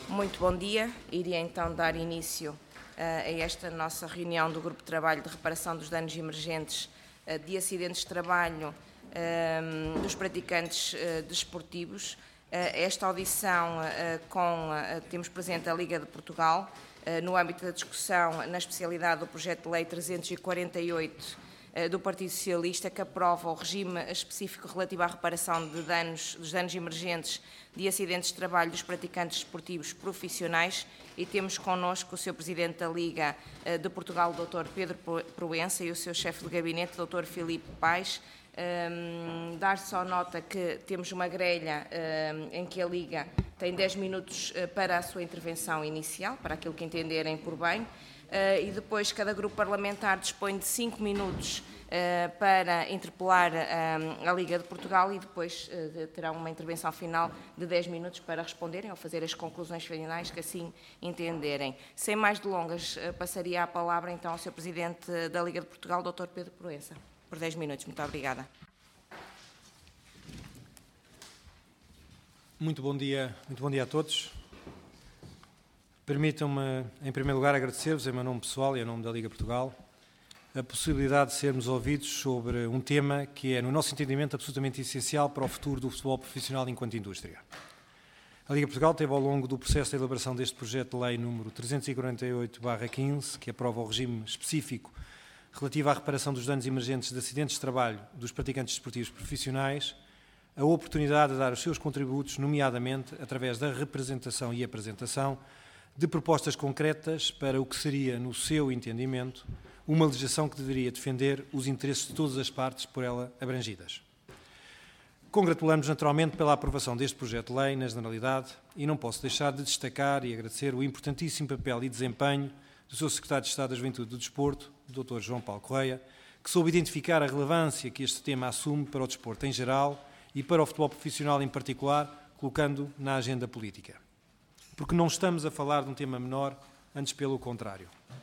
Muito bom dia. Iria então dar início a esta nossa reunião do Grupo de Trabalho de Reparação dos Danos Emergentes de Acidentes de Trabalho dos praticantes desportivos. Esta audição temos presente a Liga de Portugal, no âmbito da discussão na especialidade do projeto de lei 348 do Partido Socialista, que aprova o regime específico relativo à reparação dos danos emergentes de acidentes de trabalho dos praticantes desportivos profissionais, e temos connosco o Sr. Presidente da Liga de Portugal, Dr. Pedro Proença, e o seu chefe de gabinete, Dr. Filipe Paes. Dar só nota que temos uma grelha em que a Liga tem 10 minutos para a sua intervenção inicial, para aquilo que entenderem por bem, e depois cada grupo parlamentar dispõe de 5 minutos para interpelar a Liga de Portugal, e depois terão uma intervenção final de 10 minutos para responderem ou fazer as conclusões finais que assim entenderem. Sem mais delongas, passaria a palavra então ao Sr. Presidente da Liga de Portugal, Dr. Pedro Proença, por 10 minutos. Muito obrigada. Muito bom dia a todos. Permitam-me, em primeiro lugar, agradecer-vos, em meu nome pessoal e em nome da Liga Portugal, a possibilidade de sermos ouvidos sobre um tema que é, no nosso entendimento, absolutamente essencial para o futuro do futebol profissional enquanto indústria. A Liga Portugal teve, ao longo do processo de elaboração deste projeto de lei número 348/15, que aprova o regime específico relativo à reparação dos danos emergentes de acidentes de trabalho dos praticantes desportivos profissionais, a oportunidade de dar os seus contributos, nomeadamente através da representação e apresentação de propostas concretas para o que seria, no seu entendimento, uma legislação que deveria defender os interesses de todas as partes por ela abrangidas. Congratulamos naturalmente pela aprovação deste projeto de lei na generalidade, e não posso deixar de destacar e agradecer o importantíssimo papel e desempenho do Sr. Secretário de Estado da Juventude e do Desporto, Dr. João Paulo Correia, que soube identificar a relevância que este tema assume para o desporto em geral e para o futebol profissional em particular, colocando na agenda política. Porque não estamos a falar de um tema menor, antes pelo contrário.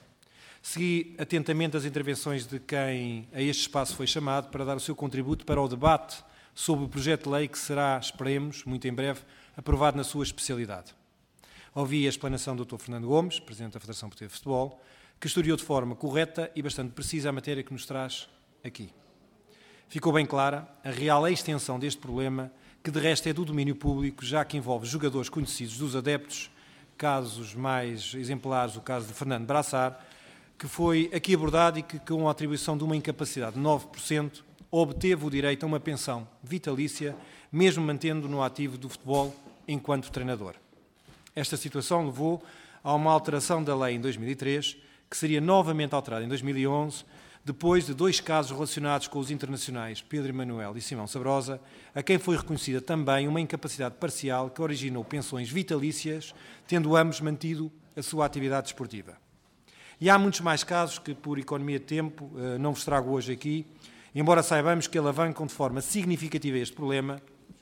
Segui atentamente as intervenções de quem a este espaço foi chamado para dar o seu contributo para o debate sobre o projeto de lei que será, esperemos, muito em breve, aprovado na sua especialidade. Ouvi a explanação do Dr. Fernando Gomes, Presidente da Federação Portuguesa de Futebol, que historiou de forma correta e bastante precisa a matéria que nos traz aqui. Ficou bem clara a real extensão deste problema, que de resto é do domínio público, já que envolve jogadores conhecidos dos adeptos, casos mais exemplares, o caso de Fernando Braçar, que foi aqui abordado e que, com a atribuição de uma incapacidade de 9%, obteve o direito a uma pensão vitalícia, mesmo mantendo no ativo do futebol enquanto treinador. Esta situação levou a uma alteração da lei em 2003, que seria novamente alterada em 2011, depois de 2 casos relacionados com os internacionais Pedro Emanuel e Simão Sabrosa, a quem foi reconhecida também uma incapacidade parcial que originou pensões vitalícias, tendo ambos mantido a sua atividade desportiva. E há muitos mais casos que, por economia de tempo, não vos trago hoje aqui, embora saibamos que alavancam de forma significativa este problema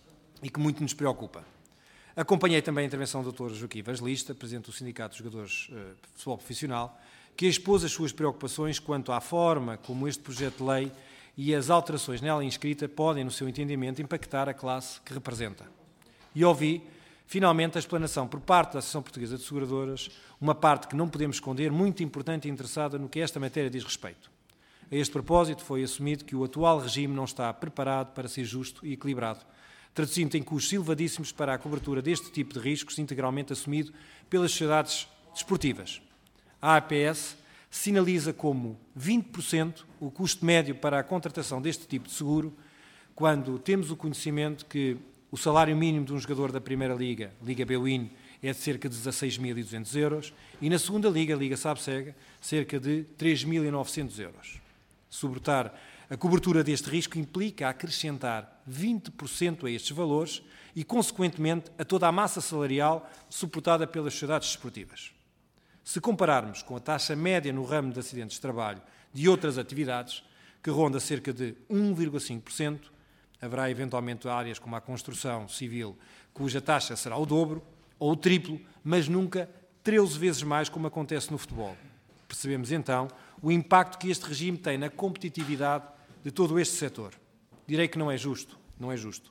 e que muito nos preocupa. Acompanhei também a intervenção do Dr. Joaquim Evangelista, Presidente do Sindicato dos Jogadores de Futebol Profissional, que expôs as suas preocupações quanto à forma como este projeto de lei e as alterações nela inscritas podem, no seu entendimento, impactar a classe que representa. E ouvi, finalmente, a explanação por parte da Associação Portuguesa de Seguradoras, uma parte que não podemos esconder, muito importante e interessada no que esta matéria diz respeito. A este propósito, foi assumido que o atual regime não está preparado para ser justo e equilibrado, traduzindo em custos elevadíssimos para a cobertura deste tipo de riscos, integralmente assumido pelas sociedades desportivas. A APS sinaliza como 20% o custo médio para a contratação deste tipo de seguro, quando temos o conhecimento que o salário mínimo de um jogador da Primeira Liga, Liga Bwin, é de cerca de 16.200 euros, e na Segunda Liga, Liga Sabsega, cerca de 3.900 euros. Sobretar a cobertura deste risco implica acrescentar 20% a estes valores e, consequentemente, a toda a massa salarial suportada pelas sociedades desportivas. Se compararmos com a taxa média no ramo de acidentes de trabalho de outras atividades, que ronda cerca de 1,5%, haverá eventualmente áreas como a construção civil, cuja taxa será o dobro ou o triplo, mas nunca 13 vezes mais, como acontece no futebol. Percebemos então o impacto que este regime tem na competitividade de todo este setor. Direi que não é justo,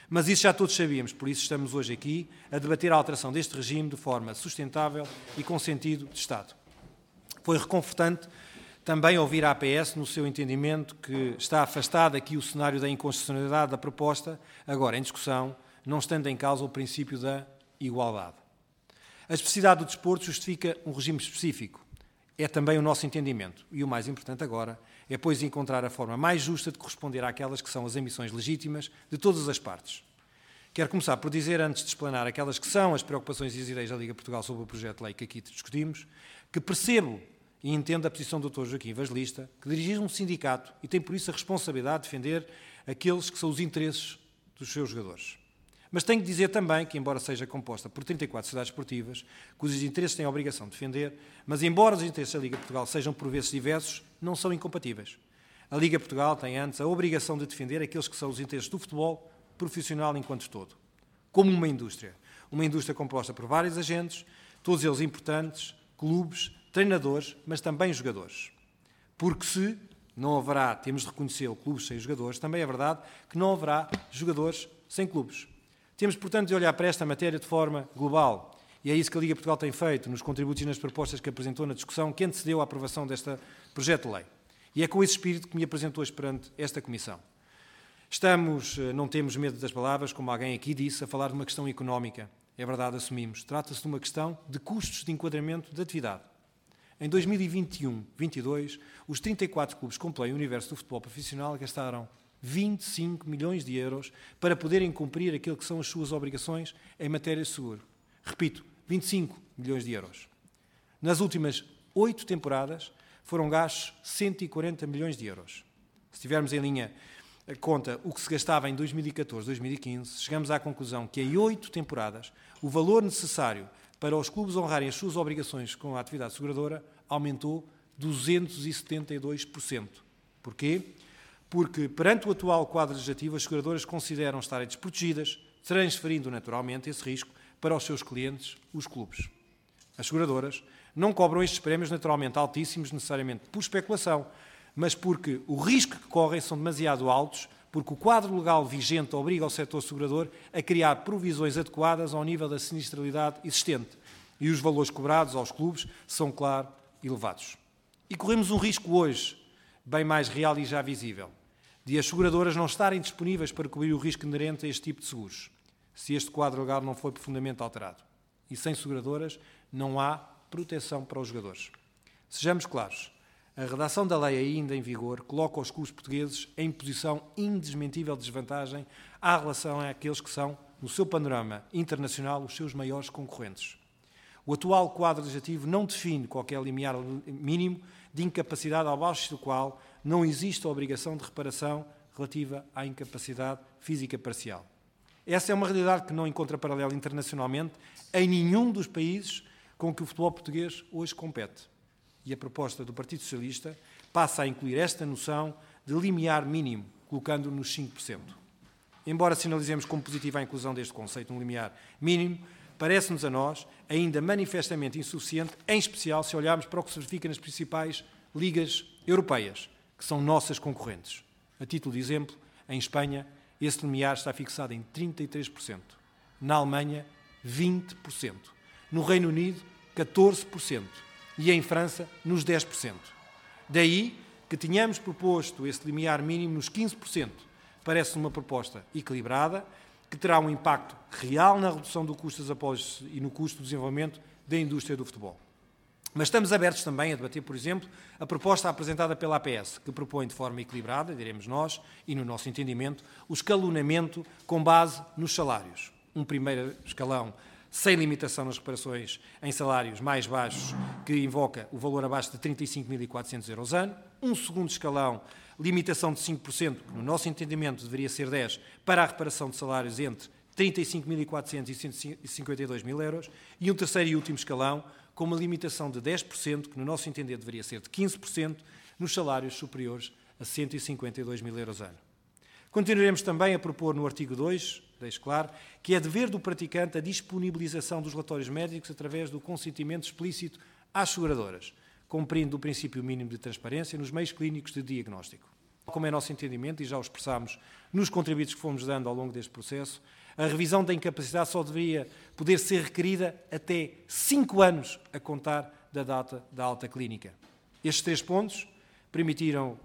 Mas isso já todos sabíamos, por isso estamos hoje aqui a debater a alteração deste regime de forma sustentável e com sentido de Estado. Foi reconfortante também ouvir a APS no seu entendimento que está afastado aqui o cenário da inconstitucionalidade da proposta, agora em discussão, não estando em causa o princípio da igualdade. A especificidade do desporto justifica um regime específico. É também o nosso entendimento. E o mais importante agora é, pois, encontrar a forma mais justa de corresponder àquelas que são as ambições legítimas de todas as partes. Quero começar por dizer, antes de explanar aquelas que são as preocupações e as ideias da Liga Portugal sobre o projeto de lei que aqui discutimos, que percebo e entendo a posição do Dr. Joaquim Evangelista, que dirige um sindicato e tem, por isso, a responsabilidade de defender aqueles que são os interesses dos seus jogadores. Mas tenho que dizer também que, embora seja composta por 34 sociedades esportivas, cujos interesses têm a obrigação de defender, mas embora os interesses da Liga Portugal sejam por vezes diversos, não são incompatíveis. A Liga Portugal tem antes a obrigação de defender aqueles que são os interesses do futebol profissional enquanto todo, como uma indústria composta por vários agentes, todos eles importantes, clubes, treinadores, mas também jogadores. Porque se não haverá, temos de reconhecê-lo, clubes sem jogadores, também é verdade que não haverá jogadores sem clubes. Temos, portanto, de olhar para esta matéria de forma global. E é isso que a Liga Portugal tem feito nos contributos e nas propostas que apresentou na discussão que antecedeu à aprovação deste projeto de lei. E é com esse espírito que me apresentou hoje perante esta Comissão. Não temos medo das palavras, como alguém aqui disse, a falar de uma questão económica. É verdade, assumimos. Trata-se de uma questão de custos de enquadramento da atividade. Em 2021-22, os 34 clubes que compõem o universo do futebol profissional gastaram 25 milhões de euros para poderem cumprir aquilo que são as suas obrigações em matéria de seguro. Repito, 25 milhões de euros. Nas últimas 8 temporadas foram gastos 140 milhões de euros. Se tivermos em linha a conta o que se gastava em 2014-2015, chegamos à conclusão que em 8 temporadas o valor necessário para os clubes honrarem as suas obrigações com a atividade seguradora aumentou 272%. Porquê? Porque, perante o atual quadro legislativo, as seguradoras consideram estarem desprotegidas, transferindo naturalmente esse risco para os seus clientes, os clubes. As seguradoras não cobram estes prémios naturalmente altíssimos, necessariamente por especulação, mas porque o risco que correm são demasiado altos, porque o quadro legal vigente obriga o setor segurador a criar provisões adequadas ao nível da sinistralidade existente. E os valores cobrados aos clubes são, claro, elevados. E corremos um risco hoje, bem mais real e já visível, de as seguradoras não estarem disponíveis para cobrir o risco inerente a este tipo de seguros, se este quadro legal não for profundamente alterado. E sem seguradoras não há proteção para os jogadores. Sejamos claros, a redação da lei ainda em vigor coloca os clubes portugueses em posição indesmentível de desvantagem à relação àqueles que são, no seu panorama internacional, os seus maiores concorrentes. O atual quadro legislativo não define qualquer limiar mínimo de incapacidade abaixo do qual não existe a obrigação de reparação relativa à incapacidade física parcial. Essa é uma realidade que não encontra paralelo internacionalmente em nenhum dos países com que o futebol português hoje compete. E a proposta do Partido Socialista passa a incluir esta noção de limiar mínimo, colocando-o nos 5%. Embora sinalizemos como positiva a inclusão deste conceito no limiar mínimo, parece-nos a nós ainda manifestamente insuficiente, em especial se olharmos para o que se verifica nas principais ligas europeias, que são nossas concorrentes. A título de exemplo, em Espanha, esse limiar está fixado em 33%. Na Alemanha, 20%. No Reino Unido, 14%. E em França, nos 10%. Daí que tínhamos proposto esse limiar mínimo nos 15%. Parece uma proposta equilibrada, que terá um impacto real na redução do custo dos apoios e no custo do desenvolvimento da indústria do futebol. Mas estamos abertos também a debater, por exemplo, a proposta apresentada pela APS, que propõe de forma equilibrada, diremos nós, e no nosso entendimento, o escalonamento com base nos salários. Um primeiro escalão sem limitação nas reparações em salários mais baixos, que invoca o valor abaixo de 35.400 euros ano. Um segundo escalão, limitação de 5%, que no nosso entendimento deveria ser 10%, para a reparação de salários entre 35.400 e 152.000 euros. E um terceiro e último escalão, com uma limitação de 10%, que no nosso entender deveria ser de 15%, nos salários superiores a 152.000 euros ano. Continuaremos também a propor no artigo 2, deixo claro, que é dever do praticante a disponibilização dos relatórios médicos através do consentimento explícito às seguradoras, cumprindo o princípio mínimo de transparência nos meios clínicos de diagnóstico. como é nosso entendimento, e já o expressámos nos contributos que fomos dando ao longo deste processo, a revisão da incapacidade só deveria poder ser requerida até 5 anos a contar da data da alta clínica. Estes 3 pontos permitiam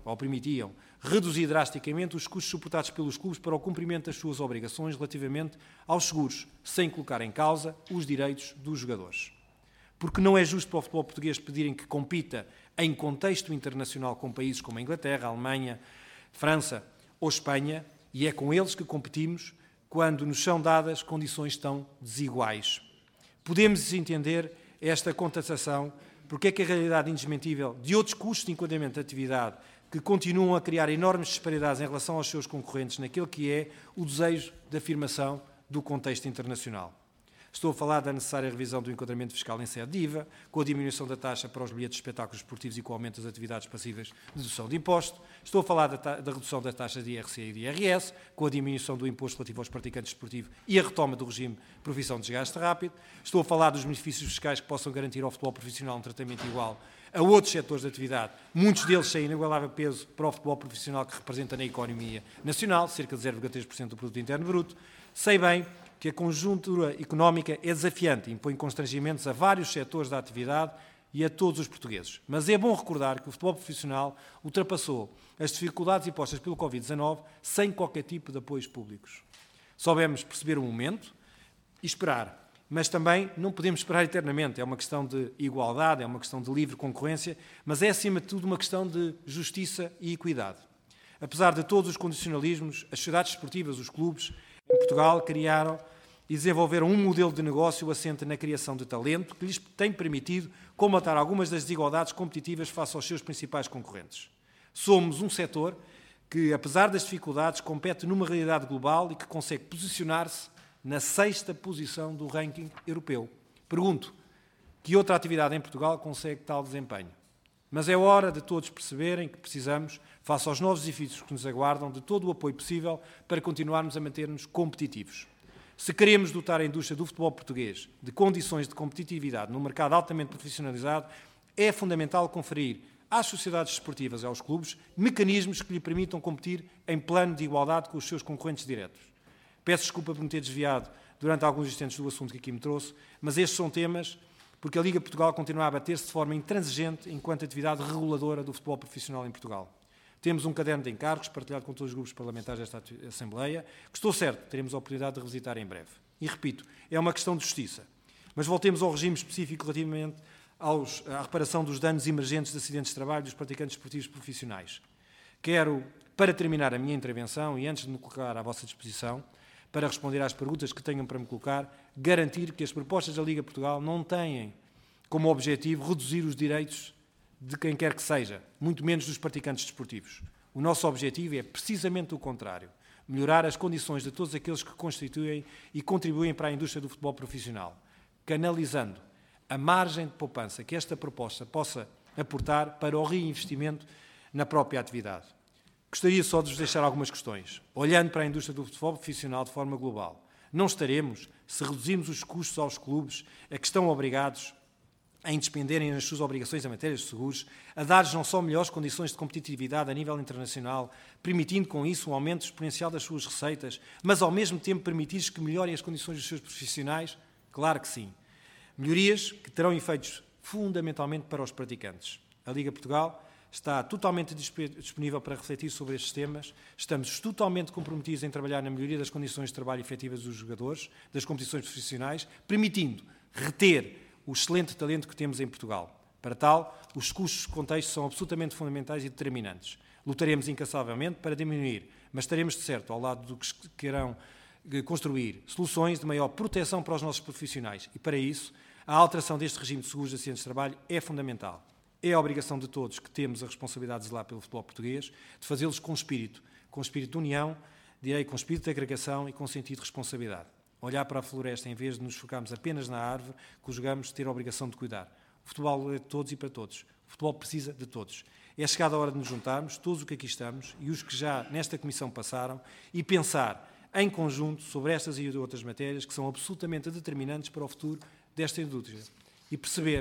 reduzir drasticamente os custos suportados pelos clubes para o cumprimento das suas obrigações relativamente aos seguros, sem colocar em causa os direitos dos jogadores. Porque não é justo para o futebol português pedirem que compita em contexto internacional com países como a Inglaterra, a Alemanha, França ou Espanha, e é com eles que competimos quando nos são dadas condições tão desiguais. Podemos entender esta contestação porque é que a realidade indesmentível de outros custos de enquadramento de atividade que continuam a criar enormes disparidades em relação aos seus concorrentes naquele que é o desejo de afirmação do contexto internacional. Estou a falar da necessária revisão do enquadramento fiscal em sede de IVA, com a diminuição da taxa para os bilhetes de espetáculos esportivos e com o aumento das atividades passivas de dedução de imposto. Estou a falar da redução das taxas de IRC e de IRS, com a diminuição do imposto relativo aos praticantes desportivos e a retoma do regime de profissão de desgaste rápido. Estou a falar dos benefícios fiscais que possam garantir ao futebol profissional um tratamento igual a outros setores de atividade, muitos deles sem inigualável peso para o futebol profissional que representa na economia nacional, cerca de 0,3% do produto interno bruto. Sei bem que a conjuntura económica é desafiante e impõe constrangimentos a vários setores da atividade e a todos os portugueses. Mas é bom recordar que o futebol profissional ultrapassou as dificuldades impostas pelo Covid-19 sem qualquer tipo de apoios públicos. Soubemos perceber o momento e esperar, mas também não podemos esperar eternamente. É uma questão de igualdade, é uma questão de livre concorrência, mas é, acima de tudo, uma questão de justiça e equidade. Apesar de todos os condicionalismos, as sociedades esportivas, os clubes, em Portugal, criaram e desenvolveram um modelo de negócio assente na criação de talento que lhes tem permitido combater algumas das desigualdades competitivas face aos seus principais concorrentes. Somos um setor que, apesar das dificuldades, compete numa realidade global e que consegue posicionar-se na 6ª posição do ranking europeu. Pergunto, que outra atividade em Portugal consegue tal desempenho? Mas é hora de todos perceberem que precisamos, face aos novos desafios que nos aguardam, de todo o apoio possível para continuarmos a manter-nos competitivos. Se queremos dotar a indústria do futebol português de condições de competitividade num mercado altamente profissionalizado, é fundamental conferir às sociedades desportivas e aos clubes mecanismos que lhe permitam competir em plano de igualdade com os seus concorrentes diretos. Peço desculpa por me ter desviado durante alguns instantes do assunto que aqui me trouxe, mas estes são temas porque a Liga Portugal continua a bater-se de forma intransigente enquanto atividade reguladora do futebol profissional em Portugal. Temos um caderno de encargos partilhado com todos os grupos parlamentares desta Assembleia, que estou certo teremos a oportunidade de revisitar em breve. E repito, é uma questão de justiça. Mas voltemos ao regime específico relativamente à reparação dos danos emergentes de acidentes de trabalho dos praticantes esportivos profissionais. Quero, para terminar a minha intervenção e antes de me colocar à vossa disposição, para responder às perguntas que tenham para me colocar, garantir que as propostas da Liga Portugal não têm como objetivo reduzir os direitos de quem quer que seja, muito menos dos praticantes desportivos. O nosso objetivo é precisamente o contrário, melhorar as condições de todos aqueles que constituem e contribuem para a indústria do futebol profissional, canalizando a margem de poupança que esta proposta possa aportar para o reinvestimento na própria atividade. Gostaria só de vos deixar algumas questões. Olhando para a indústria do futebol profissional de forma global, não estaremos, se reduzirmos os custos aos clubes a que estão obrigados a despenderem as suas obrigações em matéria de seguros, a dar-lhes não só melhores condições de competitividade a nível internacional, permitindo com isso um aumento exponencial das suas receitas, mas ao mesmo tempo permitir-lhes que melhorem as condições dos seus profissionais? Claro que sim. Melhorias que terão efeitos fundamentalmente para os praticantes. A Liga Portugal está totalmente disponível para refletir sobre estes temas. Estamos totalmente comprometidos em trabalhar na melhoria das condições de trabalho efetivas dos jogadores, das competições profissionais, permitindo reter o excelente talento que temos em Portugal. Para tal, os custos de contexto são absolutamente fundamentais e determinantes. Lutaremos incansavelmente para diminuir, mas estaremos de certo ao lado dos que queiram construir soluções de maior proteção para os nossos profissionais. E para isso, a alteração deste regime de seguros de acidentes de trabalho é fundamental. É a obrigação de todos que temos a responsabilidade de zelar pelo futebol português, de fazê-los com espírito de união, direi com espírito de agregação e com sentido de responsabilidade. Olhar para a floresta em vez de nos focarmos apenas na árvore, que julgamos ter a obrigação de cuidar. O futebol é de todos e para todos. O futebol precisa de todos. É chegada a hora de nos juntarmos, todos os que aqui estamos e os que já nesta comissão passaram, e pensar em conjunto sobre estas e outras matérias que são absolutamente determinantes para o futuro desta indústria. E perceber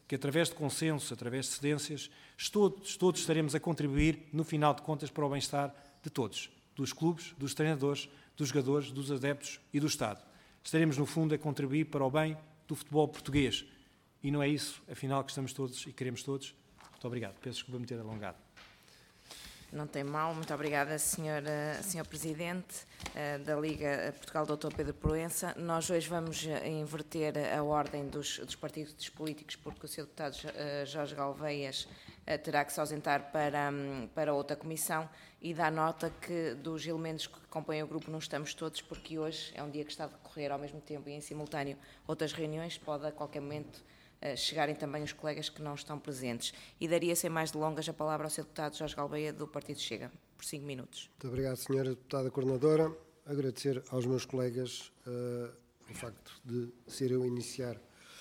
que através de consenso, através de cedências, todos estaremos a contribuir, no final de contas, para o bem-estar de todos, dos clubes, dos treinadores, dos jogadores, dos adeptos e do Estado. Estaremos, no fundo, a contribuir para o bem do futebol português. E não é isso, afinal, que estamos todos e queremos todos. Muito obrigado. Peço desculpa me ter alongado. Não tem mal. Muito obrigada, Sr. Presidente da Liga Portugal, Dr. Pedro Proença. Nós hoje vamos inverter a ordem dos partidos políticos, porque o Sr. Deputado Jorge Galveias terá que se ausentar para outra comissão, e dá nota que dos elementos que compõem o grupo não estamos todos, porque hoje é um dia que está a decorrer ao mesmo tempo e em simultâneo outras reuniões. Pode a qualquer momento chegarem também os colegas que não estão presentes. E daria, sem mais delongas, a palavra ao Sr. Deputado Jorge Galveia, do Partido Chega, por 5 minutos. Muito obrigado, Sra. Deputada Coordenadora. Agradecer aos meus colegas o facto de ser eu iniciar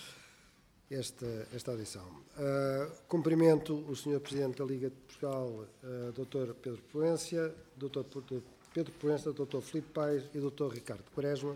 esta audição. Cumprimento o Sr. Presidente da Liga de Portugal, Dr. Pedro Proença, Dr. Filipe Paes e Dr. Ricardo Quaresma.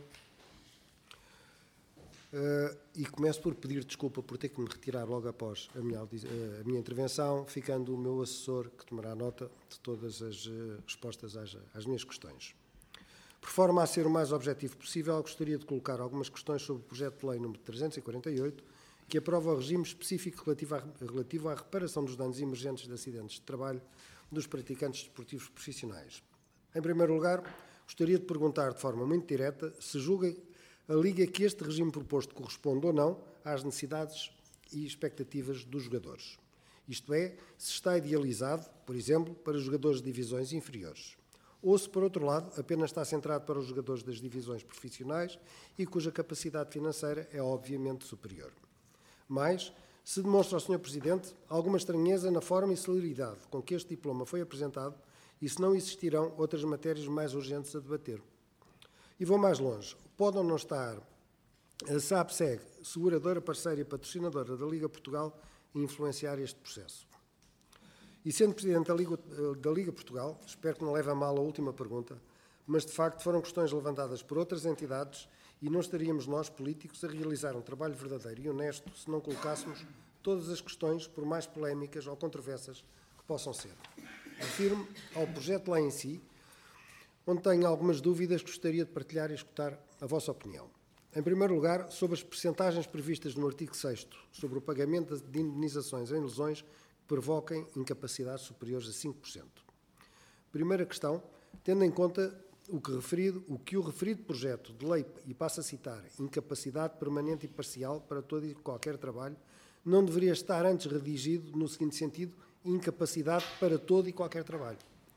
E começo por pedir desculpa por ter que me retirar logo após a minha intervenção, ficando o meu assessor que tomará nota de todas as respostas às minhas questões. Por forma a ser o mais objetivo possível, gostaria de colocar algumas questões sobre o projeto de lei número 348, que aprova o regime específico relativo à reparação dos danos emergentes de acidentes de trabalho dos praticantes desportivos profissionais. Em primeiro lugar, gostaria de perguntar de forma muito direta se julga a Liga que este regime proposto corresponde ou não às necessidades e expectativas dos jogadores. Isto é, se está idealizado, por exemplo, para jogadores de divisões inferiores. Ou se, por outro lado, apenas está centrado para os jogadores das divisões profissionais e cuja capacidade financeira é obviamente superior. Mas, se demonstra ao Sr. Presidente alguma estranheza na forma e celeridade com que este diploma foi apresentado e se não existirão outras matérias mais urgentes a debater. E vou mais longe. Pode ou não estar a SAPSEG, seguradora, parceira e patrocinadora da Liga Portugal, a influenciar este processo? E sendo Presidente da Liga Portugal, espero que não leve a mal a última pergunta, mas de facto foram questões levantadas por outras entidades e não estaríamos nós, políticos, a realizar um trabalho verdadeiro e honesto se não colocássemos todas as questões, por mais polémicas ou controversas que possam ser. Refiro-me ao projeto de lei em si, onde tenho algumas dúvidas que gostaria de partilhar e escutar a vossa opinião. Em primeiro lugar, sobre as percentagens previstas no artigo 6º, sobre o pagamento de indemnizações em lesões que provoquem incapacidades superiores a 5%. Primeira questão, tendo em conta o que o referido projeto de lei, e passo a citar, incapacidade permanente e parcial para todo e qualquer trabalho, não deveria estar antes redigido no seguinte sentido, incapacidade para todo e qualquer trabalho.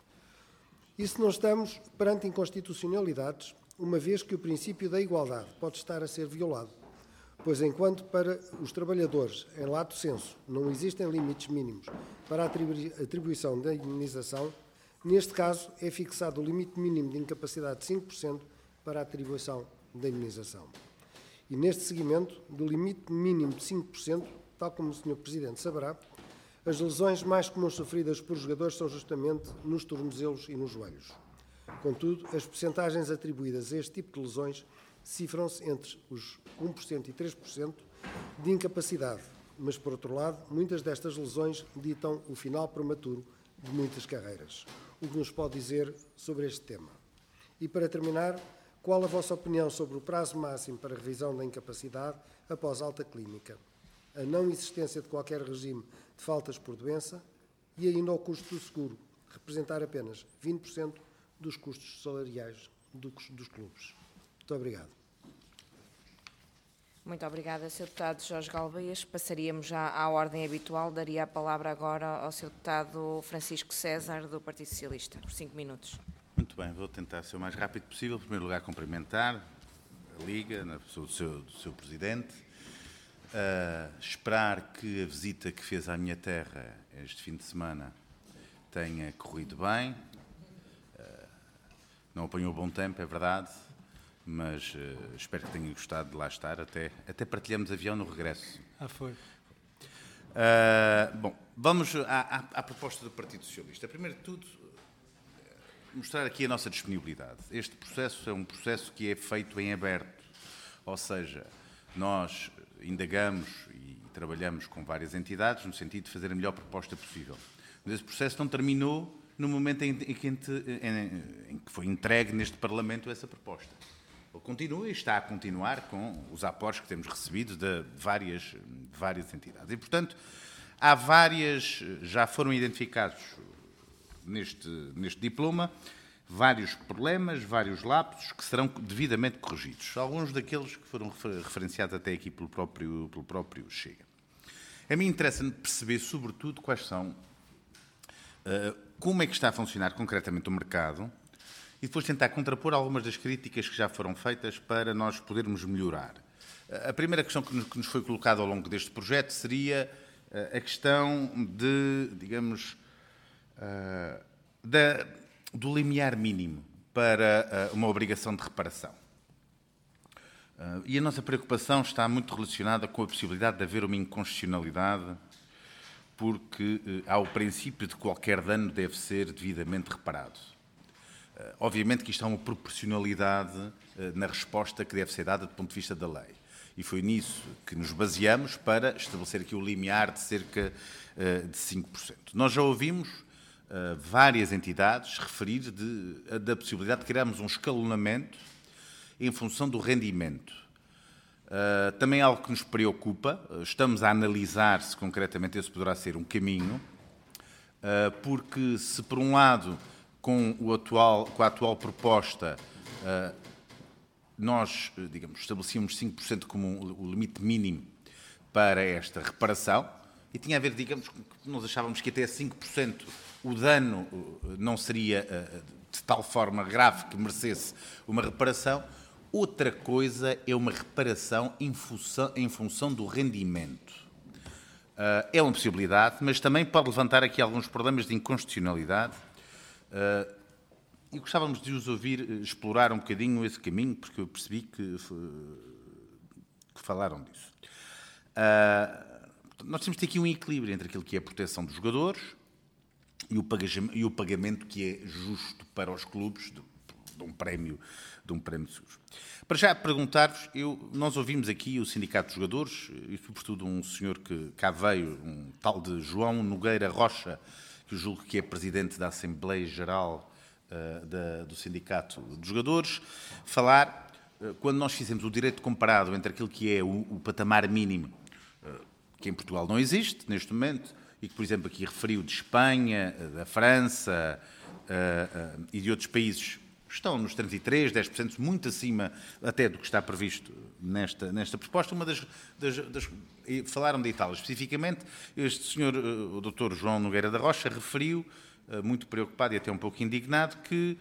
E se não estamos perante inconstitucionalidades, uma vez que o princípio da igualdade pode estar a ser violado, pois enquanto para os trabalhadores, em lato sensu, não existem limites mínimos para a atribuição da indemnização, neste caso é fixado o limite mínimo de incapacidade de 5% para a atribuição da indemnização. E neste seguimento do limite mínimo de 5%, tal como o Sr. Presidente saberá, as lesões mais comuns sofridas por jogadores são justamente nos tornozelos e nos joelhos. Contudo, as percentagens atribuídas a este tipo de lesões cifram-se entre os 1% e 3% de incapacidade, mas, por outro lado, muitas destas lesões ditam o final prematuro de muitas carreiras. O que nos pode dizer sobre este tema? E, para terminar, qual a vossa opinião sobre o prazo máximo para revisão da incapacidade após alta clínica, a não existência de qualquer regime de faltas por doença e ainda o custo do seguro, representar apenas 20% dos custos salariais dos clubes? Muito obrigado. Muito obrigada, Sr. Deputado Jorge Galveias. Passaríamos já à ordem habitual. Daria a palavra agora ao Sr. Deputado Francisco César, do Partido Socialista, por 5 minutos. Muito bem, vou tentar ser o mais rápido possível. Em primeiro lugar, cumprimentar a Liga, na pessoa do seu Presidente. Esperar que a visita que fez à minha terra este fim de semana tenha corrido bem. Não apanhou bom tempo, é verdade, mas espero que tenha gostado de lá estar. Até partilhamos avião no regresso. Foi. Bom, vamos à proposta do Partido Socialista. Primeiro de tudo, mostrar aqui a nossa disponibilidade. Este processo é um processo que é feito em aberto, ou seja, nós indagamos e trabalhamos com várias entidades no sentido de fazer a melhor proposta possível. Mas esse processo não terminou no momento em que foi entregue neste Parlamento essa proposta. Ele continua e está a continuar com os aportes que temos recebido de várias entidades. E, portanto, já foram identificados neste diploma vários problemas, vários lapsos que serão devidamente corrigidos. Alguns daqueles que foram referenciados até aqui pelo próprio Chega. A mim interessa-me perceber, sobretudo, quais são, como é que está a funcionar concretamente o mercado e depois tentar contrapor algumas das críticas que já foram feitas para nós podermos melhorar. A primeira questão que nos foi colocada ao longo deste projeto seria a questão de, digamos, do limiar mínimo para uma obrigação de reparação. E a nossa preocupação está muito relacionada com a possibilidade de haver uma inconstitucionalidade, porque há o princípio de que qualquer dano deve ser devidamente reparado. Obviamente que isto há uma proporcionalidade na resposta que deve ser dada do ponto de vista da lei. E foi nisso que nos baseamos para estabelecer aqui o limiar de cerca de 5%. Nós já ouvimos várias entidades referir da possibilidade de criarmos um escalonamento em função do rendimento. Também é algo que nos preocupa, estamos a analisar se concretamente esse poderá ser um caminho, porque se por um lado, com a atual proposta, nós, digamos, estabelecíamos 5% como o limite mínimo para esta reparação, e tinha a ver, digamos, nós achávamos que até 5% o dano não seria de tal forma grave que merecesse uma reparação. Outra coisa é uma reparação em função do rendimento. É uma possibilidade, mas também pode levantar aqui alguns problemas de inconstitucionalidade. E gostávamos de os ouvir explorar um bocadinho esse caminho, porque eu percebi que falaram disso. Nós temos de ter aqui um equilíbrio entre aquilo que é a proteção dos jogadores e o pagamento que é justo para os clubes de um prémio de seguros. Para já perguntar-vos, nós ouvimos aqui o Sindicato de Jogadores e sobretudo um senhor que cá veio, um tal de João Nogueira Rocha, que eu julgo que é presidente da Assembleia Geral do Sindicato de Jogadores, falar, quando nós fizemos o direito comparado entre aquilo que é o patamar mínimo, que em Portugal não existe neste momento, e que, por exemplo, aqui referiu de Espanha, da França e de outros países, estão nos 33%, 10%, muito acima até do que está previsto nesta proposta. Falaram da Itália especificamente. Este senhor, o Dr. João Nogueira da Rocha, referiu, muito preocupado e até um pouco indignado, que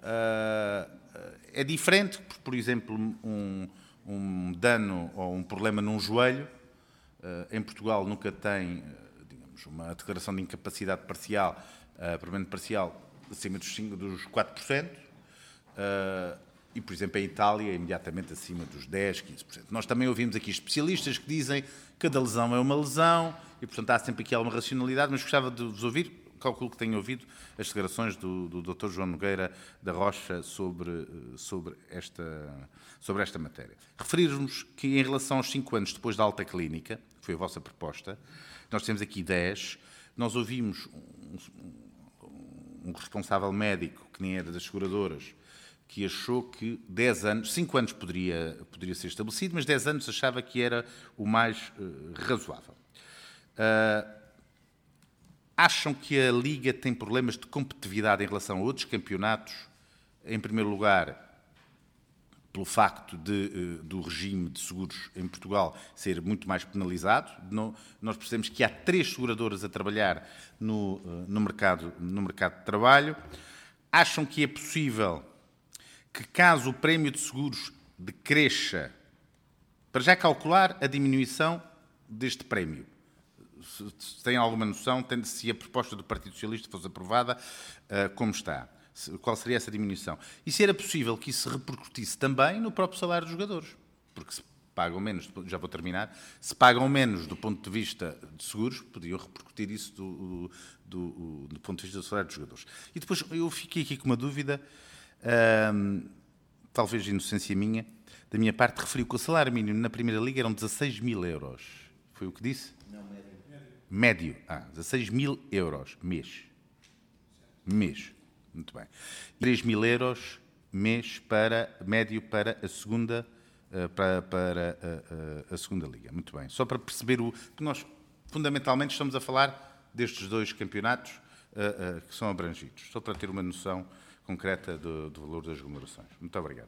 é diferente, por exemplo, um dano ou um problema num joelho, em Portugal nunca tem, digamos, uma declaração de incapacidade parcial, permanente parcial, acima dos 4%, e, por exemplo, em Itália, imediatamente acima dos 10%, 15%. Nós também ouvimos aqui especialistas que dizem que cada lesão é uma lesão, e, portanto, há sempre aqui alguma racionalidade, mas gostava de vos ouvir, calculo que tenham ouvido as declarações do Dr. João Nogueira da Rocha sobre esta matéria. Referir-nos que, em relação aos 5 anos depois da alta clínica, que foi a vossa proposta, nós temos aqui 10, nós ouvimos um responsável médico, que nem era das seguradoras, que achou que 5 anos poderia ser estabelecido, mas 10 anos achava que era o mais razoável. Acham que a Liga tem problemas de competitividade em relação a outros campeonatos? Em primeiro lugar, pelo facto do regime de seguros em Portugal ser muito mais penalizado. Nós percebemos que há 3 seguradoras a trabalhar no mercado de trabalho. Acham que é possível que, caso o prémio de seguros decresça, para já calcular a diminuição deste prémio? Se têm alguma noção, se a proposta do Partido Socialista fosse aprovada, como está? Qual seria essa diminuição? E se era possível que isso se repercutisse também no próprio salário dos jogadores? Porque se pagam menos, já vou terminar, se pagam menos do ponto de vista de seguros, podiam repercutir isso do ponto de vista do salário dos jogadores. E depois eu fiquei aqui com uma dúvida, talvez de inocência minha, da minha parte, referiu que o salário mínimo na Primeira Liga eram 16 mil euros. Foi o que disse? Não, médio. Médio. 16 mil euros mês. Mês. Muito bem. 3 mil euros mês médio para a segunda, para a segunda Liga. Muito bem. Só para perceber que nós, fundamentalmente, estamos a falar destes dois campeonatos que são abrangidos. Só para ter uma noção concreta do valor das remunerações. Muito obrigado.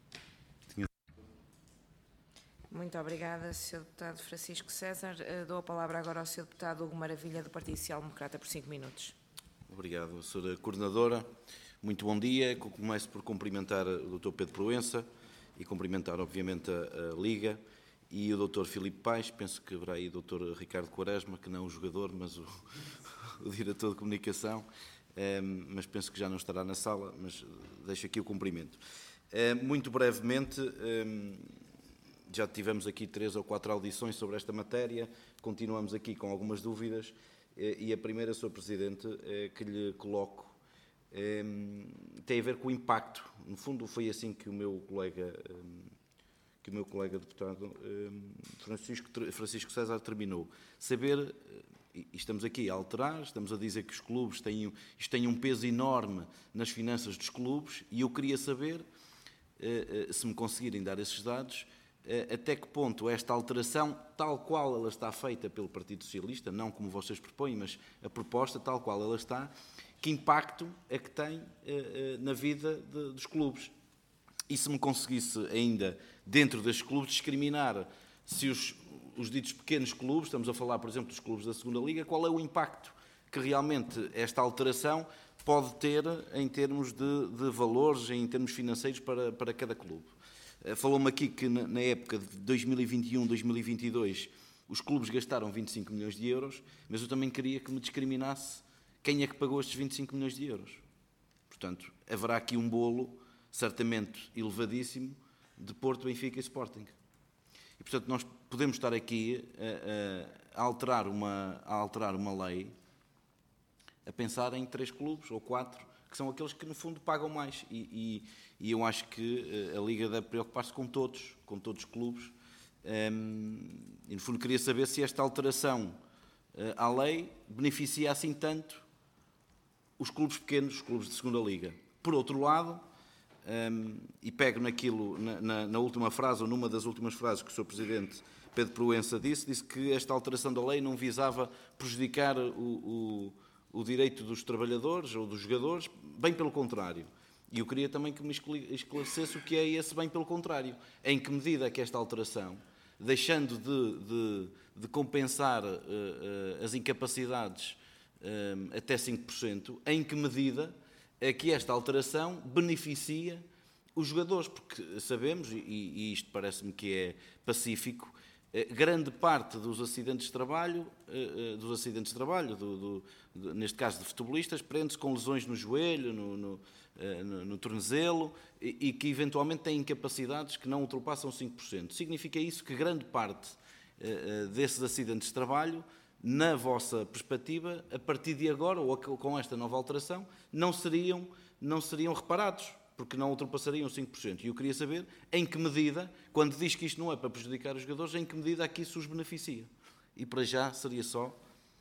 Muito obrigada, Sr. Deputado Francisco César. Dou a palavra agora ao Sr. Deputado Hugo Maravilha, do Partido Social Democrata, por 5 minutos. Obrigado, Sra. Coordenadora. Muito bom dia. Começo por cumprimentar o Dr. Pedro Proença e cumprimentar, obviamente, a Liga e o Dr. Filipe Paes. Penso que haverá aí o Dr. Ricardo Quaresma, que não o jogador, mas o diretor de comunicação, mas penso que já não estará na sala, mas deixo aqui o cumprimento. Muito brevemente, já tivemos aqui 3 ou 4 audições sobre esta matéria, continuamos aqui com algumas dúvidas, e a primeira, Sr. Presidente, que lhe coloco tem a ver com o impacto. No fundo, foi assim que o meu colega deputado Francisco César terminou. Saber, e estamos aqui a alterar, estamos a dizer que os clubes isto tem um peso enorme nas finanças dos clubes, e eu queria saber, se me conseguirem dar esses dados, até que ponto esta alteração, tal qual ela está feita pelo Partido Socialista, não como vocês propõem, mas a proposta tal qual ela está, que impacto é que tem na vida dos clubes? E se me conseguisse ainda, dentro destes clubes, discriminar se os ditos pequenos clubes, estamos a falar, por exemplo, dos clubes da segunda Liga, qual é o impacto que realmente esta alteração pode ter em termos de valores, em termos financeiros para cada clube? Falou-me aqui que na época de 2021-2022 os clubes gastaram 25 milhões de euros, mas eu também queria que me discriminasse quem é que pagou estes 25 milhões de euros. Portanto, haverá aqui um bolo certamente elevadíssimo de Porto, Benfica e Sporting. E, portanto, nós podemos estar aqui a alterar uma lei, a pensar em 3 clubes ou 4, que são aqueles que, no fundo, pagam mais. E eu acho que a Liga deve preocupar-se com todos os clubes. E, no fundo, queria saber se esta alteração à lei beneficia assim tanto os clubes pequenos, os clubes de segunda Liga. Por outro lado, e pego naquilo, na última frase, ou numa das últimas frases que o Sr. Presidente Pedro Proença disse que esta alteração da lei não visava prejudicar o direito dos trabalhadores ou dos jogadores, bem pelo contrário. E eu queria também que me esclarecesse o que é esse bem pelo contrário. Em que medida é que esta alteração, deixando de compensar as incapacidades até 5%, em que medida é que esta alteração beneficia os jogadores? Porque sabemos, e isto parece-me que é pacífico, grande parte dos acidentes de trabalho, neste caso de futebolistas, prende-se com lesões no joelho, no tornozelo, e que eventualmente têm incapacidades que não ultrapassam 5%. Significa isso que grande parte desses acidentes de trabalho, na vossa perspectiva, a partir de agora, ou com esta nova alteração, não seriam reparados, porque não ultrapassariam 5%. E eu queria saber em que medida, quando diz que isto não é para prejudicar os jogadores, em que medida é que isso os beneficia. E para já seria só.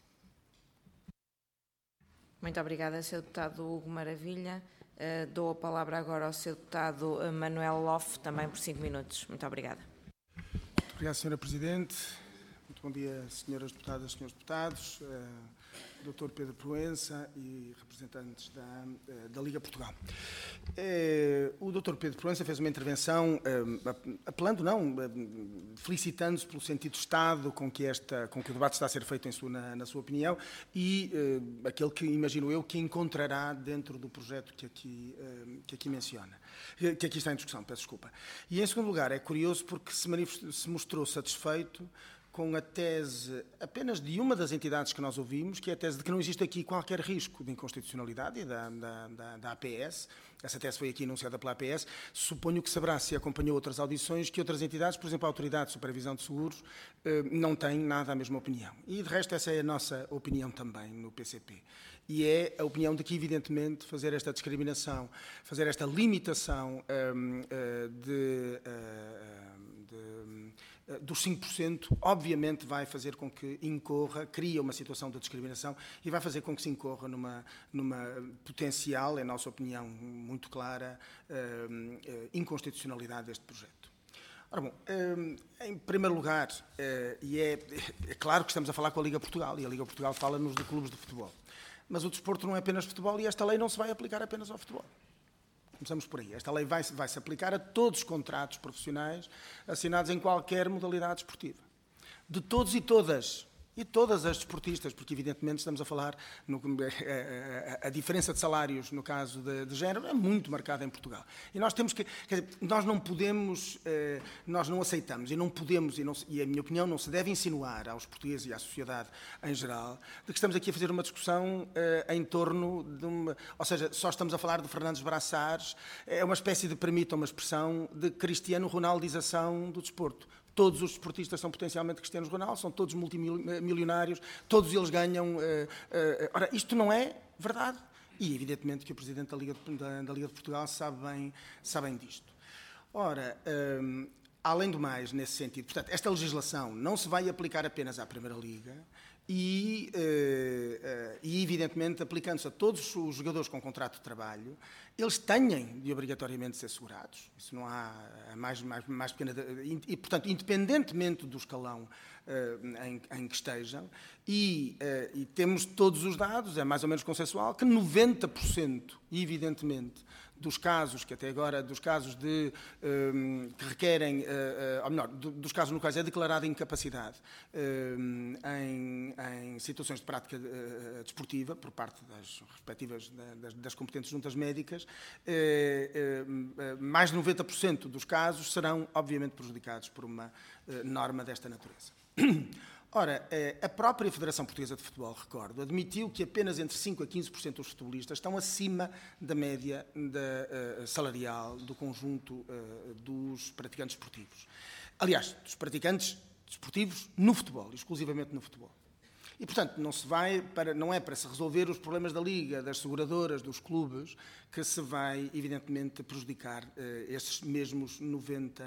Muito obrigada, Sr. Deputado Hugo Maravilha. Dou a palavra agora ao Sr. Deputado Manuel Loff, também por 5 minutos. Muito obrigada. Muito obrigado, Sra. Presidente. Muito bom dia, senhoras deputadas, senhores deputados, Dr. Pedro Proença e representantes da Liga Portugal. O Dr. Pedro Proença fez uma intervenção apelando, felicitando-se pelo sentido de Estado com que o debate está a ser feito na sua opinião e aquele que, imagino eu, que encontrará dentro do projeto que aqui menciona, que aqui está em discussão, peço desculpa. E, em segundo lugar, é curioso porque se mostrou satisfeito com a tese apenas de uma das entidades que nós ouvimos, que é a tese de que não existe aqui qualquer risco de inconstitucionalidade da APS. Essa tese foi aqui enunciada pela APS. Suponho que saberá, se acompanhou outras audições, que outras entidades, por exemplo, a Autoridade de Supervisão de Seguros, não têm nada a mesma opinião. E, de resto, essa é a nossa opinião também no PCP. E é a opinião de que, evidentemente, fazer esta discriminação, fazer esta limitação dos 5%, obviamente vai fazer com que cria uma situação de discriminação e vai fazer com que se incorra numa potencial, em nossa opinião muito clara, inconstitucionalidade deste projeto. Ora bom, em primeiro lugar, e é claro que estamos a falar com a Liga Portugal, e a Liga Portugal fala-nos de clubes de futebol. Mas o desporto não é apenas futebol e esta lei não se vai aplicar apenas ao futebol. Começamos por aí. Esta lei vai-se aplicar a todos os contratos profissionais assinados em qualquer modalidade desportiva. De todos e todas as desportistas, porque evidentemente estamos a falar, a diferença de salários no caso de género é muito marcada em Portugal. E nós temos que, quer dizer, nós não podemos, nós não aceitamos e não podemos, e a minha opinião não se deve insinuar aos portugueses e à sociedade em geral, de que estamos aqui a fazer uma discussão em torno de uma, ou seja, só estamos a falar de Fernandes Braçares, é uma espécie de, permitam uma expressão, de Cristiano Ronaldização do desporto. Todos os desportistas são potencialmente Cristianos Ronaldo, são todos multimilionários, todos eles ganham... Ora, isto não é verdade. E, evidentemente, que o Presidente da Liga de Portugal sabe bem disto. Ora, além do mais, nesse sentido, portanto, esta legislação não se vai aplicar apenas à Primeira Liga e evidentemente, aplicando-se a todos os jogadores com contrato de trabalho, eles têm de obrigatoriamente ser segurados. Isso não há a mais pequena... E, portanto, independentemente do escalão em que estejam, e temos todos os dados, é mais ou menos consensual, que 90%, evidentemente, dos casos que até agora, dos casos que requerem, ou melhor, dos casos nos quais é declarada incapacidade em situações de prática desportiva, por parte das respectivas, das competentes juntas médicas, mais de 90% dos casos serão, obviamente, prejudicados por uma norma desta natureza. Ora, a própria Federação Portuguesa de Futebol, recordo, admitiu que apenas entre 5% a 15% dos futebolistas estão acima da média salarial do conjunto dos praticantes esportivos. Aliás, dos praticantes desportivos no futebol, exclusivamente no futebol. E, portanto, não é para se resolver os problemas da Liga, das seguradoras, dos clubes, que se vai, evidentemente, prejudicar esses mesmos 90%.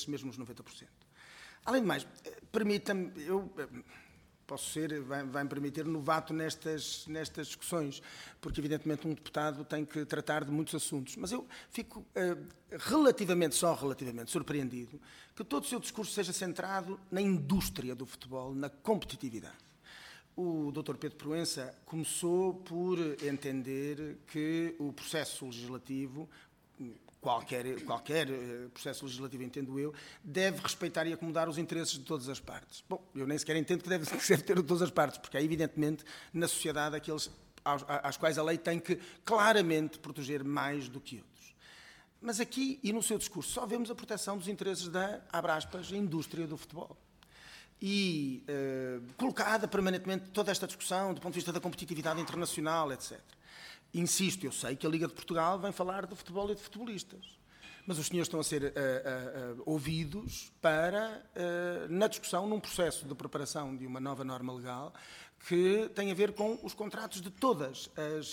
Além de mais, permita-me, eu posso ser, vai-me permitir, novato nestas discussões, porque evidentemente um deputado tem que tratar de muitos assuntos, mas eu fico relativamente surpreendido que todo o seu discurso seja centrado na indústria do futebol, na competitividade. O Dr. Pedro Proença começou por entender que o processo legislativo, qualquer processo legislativo, entendo eu, deve respeitar e acomodar os interesses de todas as partes. Bom, eu nem sequer entendo que deve ter de todas as partes, porque há, evidentemente, na sociedade aqueles às quais a lei tem que claramente proteger mais do que outros. Mas aqui, e no seu discurso, só vemos a proteção dos interesses da, abre aspas, indústria do futebol. E colocada permanentemente toda esta discussão do ponto de vista da competitividade internacional, etc. Insisto, eu sei que a Liga de Portugal vem falar de futebol e de futebolistas, mas os senhores estão a ser ouvidos na discussão, num processo de preparação de uma nova norma legal que tem a ver com os contratos de todas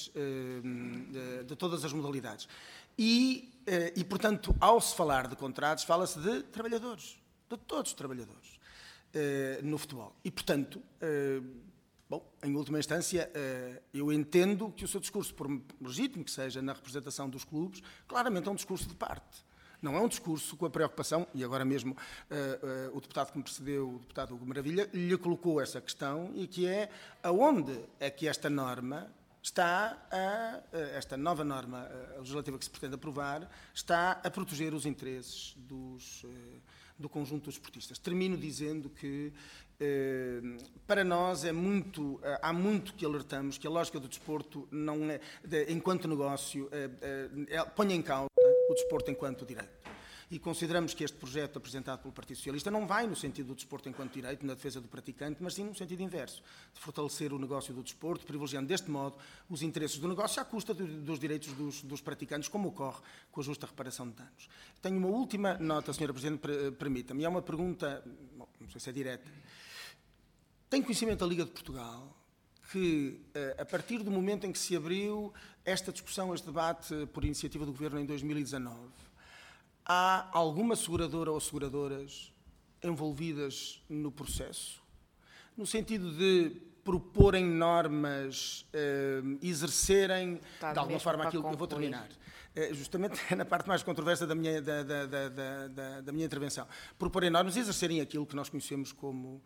as modalidades. E, portanto, ao se falar de contratos, fala-se de trabalhadores, de todos os trabalhadores no futebol. E, portanto... Bom, em última instância, eu entendo que o seu discurso, por legítimo que seja na representação dos clubes, claramente é um discurso de parte. Não é um discurso com a preocupação, e agora mesmo o deputado que me precedeu, o deputado Hugo Maravilha, lhe colocou essa questão, e que é aonde é que esta norma está, esta nova norma legislativa que se pretende aprovar, está a proteger os interesses do conjunto dos esportistas. Termino dizendo que para nós há muito que alertamos que a lógica do desporto, não é, enquanto negócio, põe em causa o desporto enquanto direito. e consideramos que este projeto apresentado pelo Partido Socialista não vai no sentido do desporto enquanto direito, na defesa do praticante, mas sim no sentido inverso, de fortalecer o negócio do desporto, privilegiando deste modo os interesses do negócio à custa dos direitos dos praticantes, como ocorre com a justa reparação de danos. Tenho uma última nota, Sra. Presidente, permita-me, é uma pergunta, não sei se é direta. Tem conhecimento da Liga de Portugal que, a partir do momento em que se abriu esta discussão, este debate por iniciativa do Governo em 2019, há alguma seguradora ou seguradoras envolvidas no processo, no sentido de proporem normas, exercerem de alguma forma aquilo que eu vou terminar. Justamente na parte mais controversa da minha intervenção. Proporem normas e exercerem aquilo que nós conhecemos como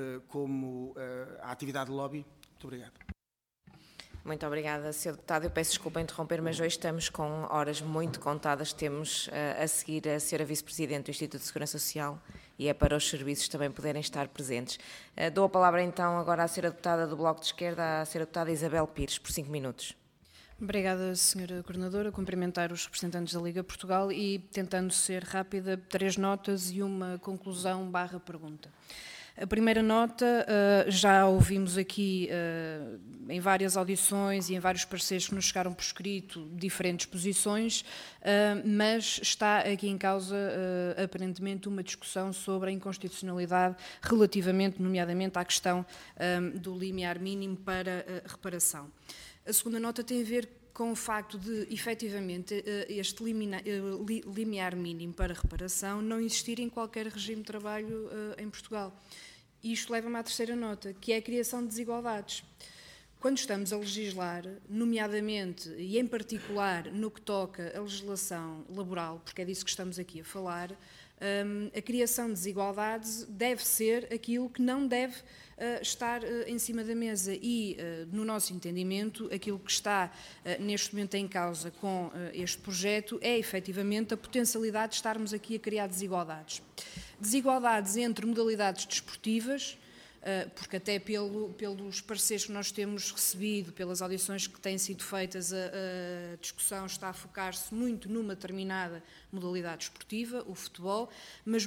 a atividade de lobby. Muito obrigado. Muito obrigada, Sr. Deputado. Eu peço desculpa interromper, mas hoje estamos com horas muito contadas. Temos a seguir a Sra. Vice-Presidente do Instituto de Segurança Social e é para os serviços também poderem estar presentes. Dou a palavra então agora à Sra. Deputada do Bloco de Esquerda, à Sra. Deputada Isabel Pires, por 5 minutos. Obrigada, Sra. Coordenadora. Cumprimentar os representantes da Liga Portugal e, tentando ser rápida, 3 notas e uma conclusão/pergunta. A primeira nota, já ouvimos aqui em várias audições e em vários pareceres que nos chegaram por escrito diferentes posições, mas está aqui em causa aparentemente uma discussão sobre a inconstitucionalidade relativamente, nomeadamente, à questão do limiar mínimo para reparação. A segunda nota tem a ver com o facto de, efetivamente, este limiar mínimo para reparação não existir em qualquer regime de trabalho em Portugal. Isto leva-me à terceira nota, que é a criação de desigualdades. Quando estamos a legislar, nomeadamente e em particular no que toca à legislação laboral, porque é disso que estamos aqui a falar, a criação de desigualdades deve ser aquilo que não deve estar em cima da mesa e, no nosso entendimento, aquilo que está neste momento em causa com este projeto é, efetivamente, a potencialidade de estarmos aqui a criar desigualdades. Desigualdades entre modalidades desportivas, porque até pelos pareceres que nós temos recebido, pelas audições que têm sido feitas, a discussão está a focar-se muito numa determinada modalidade desportiva, o futebol, mas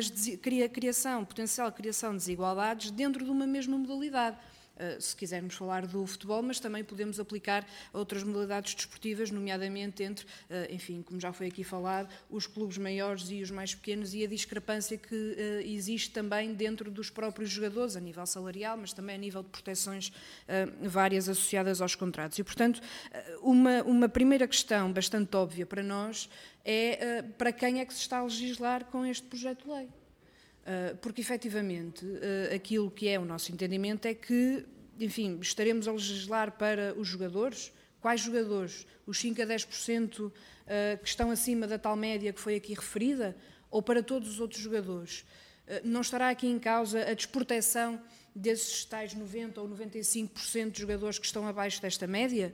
potencial criação de desigualdades dentro de uma mesma modalidade. Se quisermos falar do futebol, mas também podemos aplicar a outras modalidades desportivas, nomeadamente entre, enfim, como já foi aqui falado, os clubes maiores e os mais pequenos e a discrepância que existe também dentro dos próprios jogadores, a nível salarial, mas também a nível de proteções várias associadas aos contratos. E, portanto, uma primeira questão bastante óbvia para nós é para quem é que se está a legislar com este projeto de lei. Porque, efetivamente, aquilo que é o nosso entendimento é que, enfim, estaremos a legislar para os jogadores. Quais jogadores? Os 5 a 10% que estão acima da tal média que foi aqui referida? Ou para todos os outros jogadores? Não estará aqui em causa a desproteção desses tais 90% ou 95% de jogadores que estão abaixo desta média?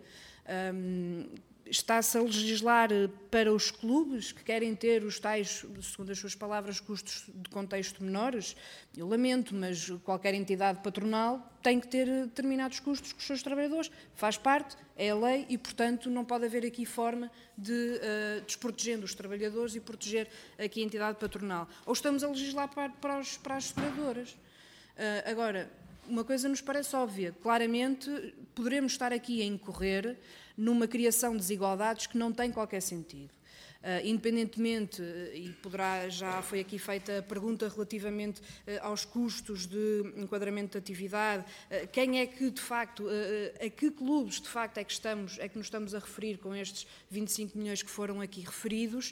Está-se a legislar para os clubes que querem ter os tais, segundo as suas palavras, custos de contexto menores? Eu lamento, mas qualquer entidade patronal tem que ter determinados custos com os seus trabalhadores. Faz parte, é a lei e, portanto, não pode haver aqui forma de desprotegendo os trabalhadores e proteger aqui a entidade patronal. Ou estamos a legislar para as seguradoras. Agora, uma coisa nos parece óbvia. Claramente, poderemos estar aqui a incorrer numa criação de desigualdades que não tem qualquer sentido. Independentemente, e já foi aqui feita a pergunta relativamente aos custos de enquadramento de atividade, quem é que, de facto, a que clubes, de facto, é que nos estamos a referir com estes 25 milhões que foram aqui referidos,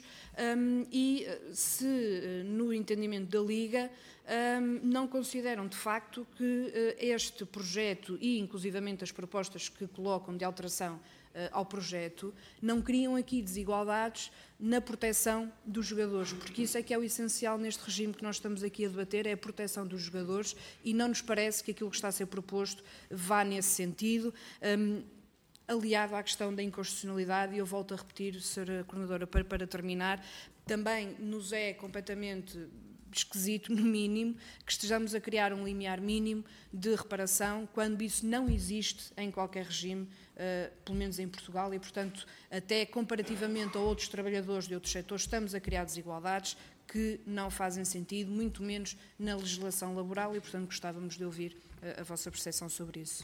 e se, no entendimento da Liga, não consideram, de facto, que este projeto e, inclusivamente, as propostas que colocam de alteração ao projeto, não criam aqui desigualdades na proteção dos jogadores, porque isso é que é o essencial neste regime que nós estamos aqui a debater, é a proteção dos jogadores e não nos parece que aquilo que está a ser proposto vá nesse sentido, aliado à questão da inconstitucionalidade, e eu volto a repetir, Sra. Coordenadora, para terminar, também nos é completamente esquisito, no mínimo, que estejamos a criar um limiar mínimo de reparação, quando isso não existe em qualquer regime, pelo menos em Portugal, e, portanto, até comparativamente a outros trabalhadores de outros setores, estamos a criar desigualdades que não fazem sentido, muito menos na legislação laboral, e, portanto, gostávamos de ouvir a vossa percepção sobre isso.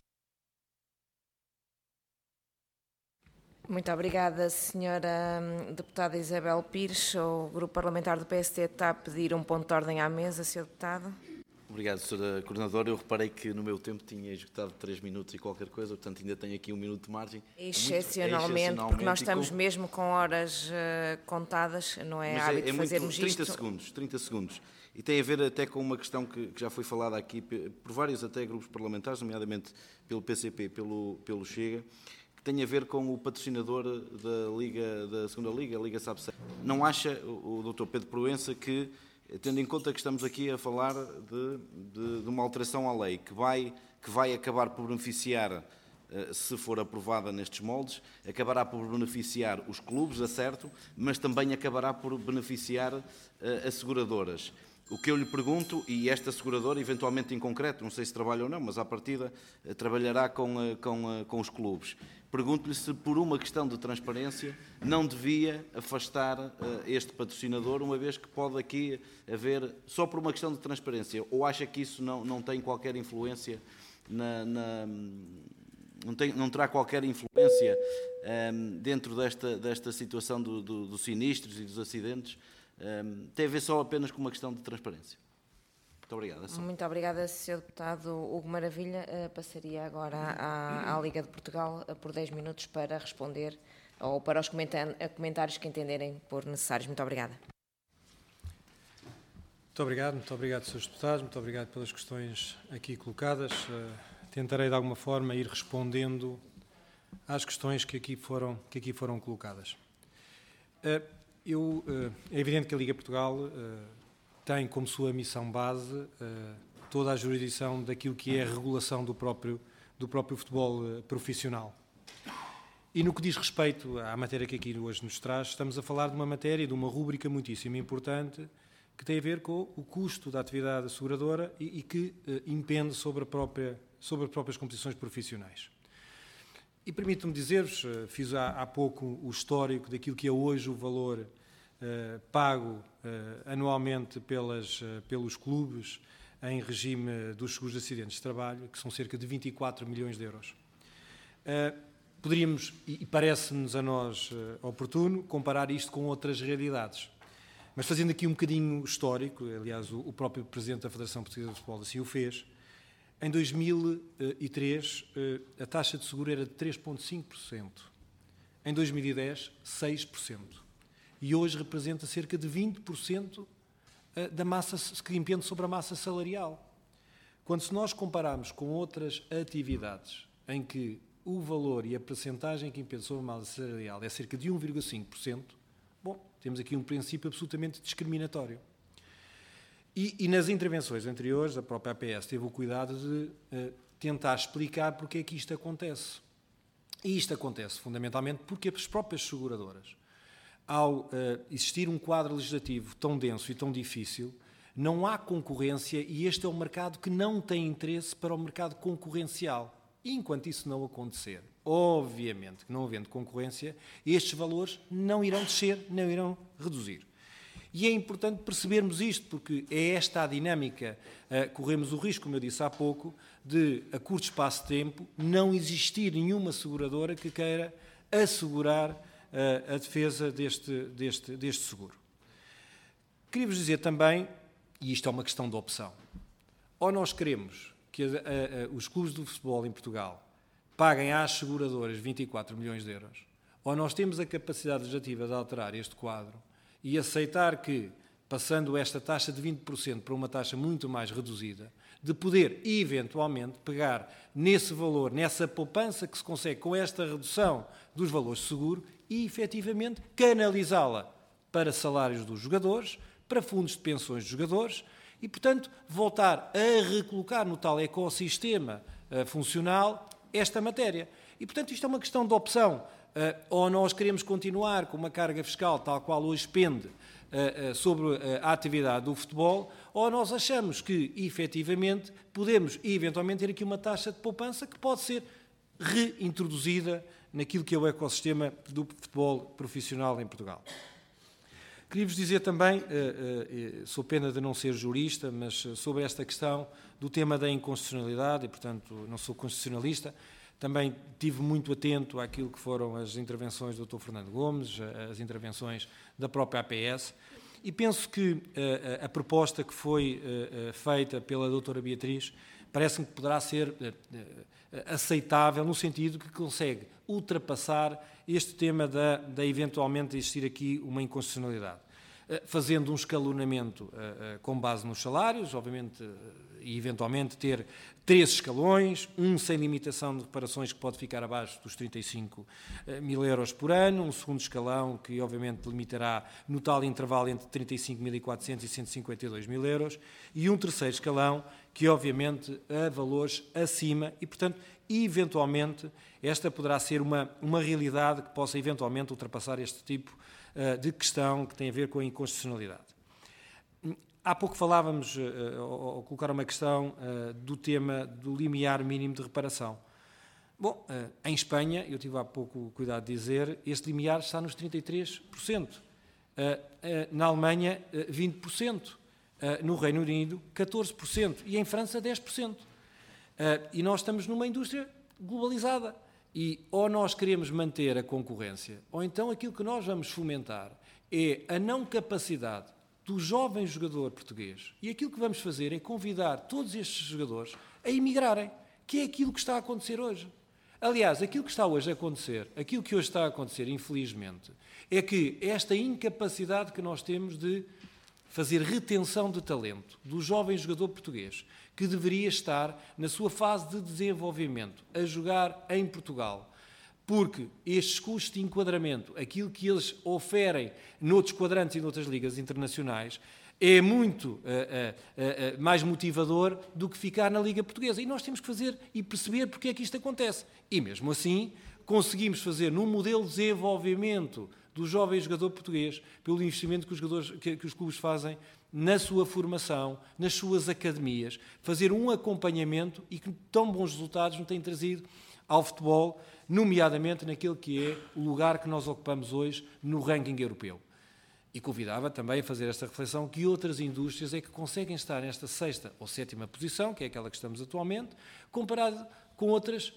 Muito obrigada, Senhora Deputada Isabel Pires. O Grupo Parlamentar do PSD está a pedir um ponto de ordem à mesa, Sr. Deputado. Obrigado, Sra. Coordenadora. Eu reparei que no meu tempo tinha esgotado 3 minutos e qualquer coisa, portanto ainda tenho aqui 1 minuto de margem. Excepcionalmente, porque nós estamos mesmo com horas contadas, não é hábito fazermos isto. 30 segundos. E tem a ver até com uma questão que já foi falada aqui por vários até grupos parlamentares, nomeadamente pelo PCP e pelo Chega, que tem a ver com o patrocinador da segunda Liga, a Liga SAP. Não acha o Dr. Pedro Proença que, tendo em conta que estamos aqui a falar de uma alteração à lei que vai acabar por beneficiar, se for aprovada nestes moldes, acabará por beneficiar os clubes, a certo, mas também acabará por beneficiar as seguradoras. O que eu lhe pergunto, e esta seguradora, eventualmente em concreto, não sei se trabalha ou não, mas à partida trabalhará com os clubes. Pergunto-lhe se, por uma questão de transparência, não devia afastar este patrocinador, uma vez que pode aqui haver, só por uma questão de transparência, ou acha que isso não tem qualquer influência, não terá qualquer influência dentro desta situação dos sinistros e dos acidentes, tem a ver só apenas com uma questão de transparência? Muito obrigado. Muito obrigada, Sr. Deputado Hugo Maravilha. Passaria agora à Liga de Portugal por 10 minutos para responder ou para os comentários que entenderem por necessários. Muito obrigada. Muito obrigado, Srs. Deputados, muito obrigado pelas questões aqui colocadas. Tentarei, de alguma forma, ir respondendo às questões que aqui foram colocadas. É evidente que a Liga Portugal tem como sua missão base toda a jurisdição daquilo que é a regulação do próprio futebol profissional. E no que diz respeito à matéria que aqui hoje nos traz, estamos a falar de uma matéria, de uma rúbrica muitíssimo importante que tem a ver com o custo da atividade asseguradora e que impende sobre as próprias competições profissionais. E permito-me dizer-vos, fiz há pouco o histórico daquilo que é hoje o valor pago anualmente pelos clubes em regime dos seguros de acidentes de trabalho, que são cerca de 24 milhões de euros. Poderíamos, e parece-nos a nós oportuno, comparar isto com outras realidades. Mas fazendo aqui um bocadinho histórico, aliás, o próprio Presidente da Federação Portuguesa de Futebol assim o fez, em 2003 a taxa de seguro era de 3,5%. Em 2010, 6%. E hoje representa cerca de 20% da massa que impende sobre a massa salarial. Quando se nós compararmos com outras atividades em que o valor e a percentagem que impede sobre a massa salarial é cerca de 1,5%, bom, temos aqui um princípio absolutamente discriminatório. E nas intervenções anteriores, a própria APS teve o cuidado de tentar explicar porque é que isto acontece. E isto acontece fundamentalmente porque as próprias seguradoras, ao existir um quadro legislativo tão denso e tão difícil, não há concorrência e este é um mercado que não tem interesse para o mercado concorrencial. E enquanto isso não acontecer, obviamente que não havendo concorrência, estes valores não irão descer, não irão reduzir. E é importante percebermos isto, porque é esta a dinâmica. Corremos o risco, como eu disse há pouco, de, a curto espaço de tempo, não existir nenhuma seguradora que queira assegurar a defesa deste seguro. Queria-vos dizer também, e isto é uma questão de opção, ou nós queremos que os clubes de futebol em Portugal paguem às seguradoras 24 milhões de euros, ou nós temos a capacidade legislativa de alterar este quadro e aceitar que, passando esta taxa de 20% para uma taxa muito mais reduzida, de poder, eventualmente, pegar nesse valor, nessa poupança que se consegue com esta redução dos valores de seguro e, efetivamente, canalizá-la para salários dos jogadores, para fundos de pensões dos jogadores e, portanto, voltar a recolocar no tal ecossistema funcional esta matéria. E, portanto, isto é uma questão de opção. ou nós queremos continuar com uma carga fiscal tal qual hoje pende sobre a atividade do futebol, ou nós achamos que, efetivamente, podemos eventualmente ter aqui uma taxa de poupança que pode ser reintroduzida naquilo que é o ecossistema do futebol profissional em Portugal. Queria-vos dizer também, sou pena de não ser jurista, mas sobre esta questão do tema da inconstitucionalidade, e portanto não sou constitucionalista, também estive muito atento àquilo que foram as intervenções do Dr. Fernando Gomes, as intervenções da própria APS, e penso que a proposta que foi feita pela doutora Beatriz parece-me que poderá ser aceitável no sentido que consegue ultrapassar este tema da eventualmente existir aqui uma inconstitucionalidade, fazendo um escalonamento com base nos salários, obviamente, e eventualmente ter 3 escalões, um sem limitação de reparações que pode ficar abaixo dos 35 mil euros por ano, um segundo escalão que obviamente limitará no tal intervalo entre 35.400 e 152 mil euros, e um terceiro escalão que obviamente a valores acima e, portanto, eventualmente esta poderá ser uma realidade que possa eventualmente ultrapassar este tipo de questão que tem a ver com a inconstitucionalidade. Há pouco falávamos, ou colocaram uma questão do tema do limiar mínimo de reparação. Bom, em Espanha, eu tive há pouco cuidado de dizer, este limiar está nos 33%. Na Alemanha, 20%. No Reino Unido, 14%. E em França, 10%. E nós estamos numa indústria globalizada. E ou nós queremos manter a concorrência, ou então aquilo que nós vamos fomentar é a não capacidade do jovem jogador português. E aquilo que vamos fazer é convidar todos estes jogadores a emigrarem, que é aquilo que está a acontecer hoje. Aliás, aquilo que está hoje a acontecer, aquilo que hoje está a acontecer, infelizmente, é que esta incapacidade que nós temos de fazer retenção de talento do jovem jogador português, que deveria estar na sua fase de desenvolvimento, a jogar em Portugal, porque estes custos de enquadramento, aquilo que eles oferem noutros quadrantes e noutras ligas internacionais, é muito mais motivador do que ficar na Liga Portuguesa. E nós temos que fazer e perceber porque é que isto acontece. E mesmo assim, conseguimos fazer num modelo de desenvolvimento do jovem jogador português, pelo investimento que os clubes fazem na sua formação, nas suas academias, fazer um acompanhamento e que tão bons resultados nos têm trazido ao futebol, nomeadamente naquele que é o lugar que nós ocupamos hoje no ranking europeu. E convidava também a fazer esta reflexão que outras indústrias é que conseguem estar nesta 6ª ou 7ª posição, que é aquela que estamos atualmente, comparado com outros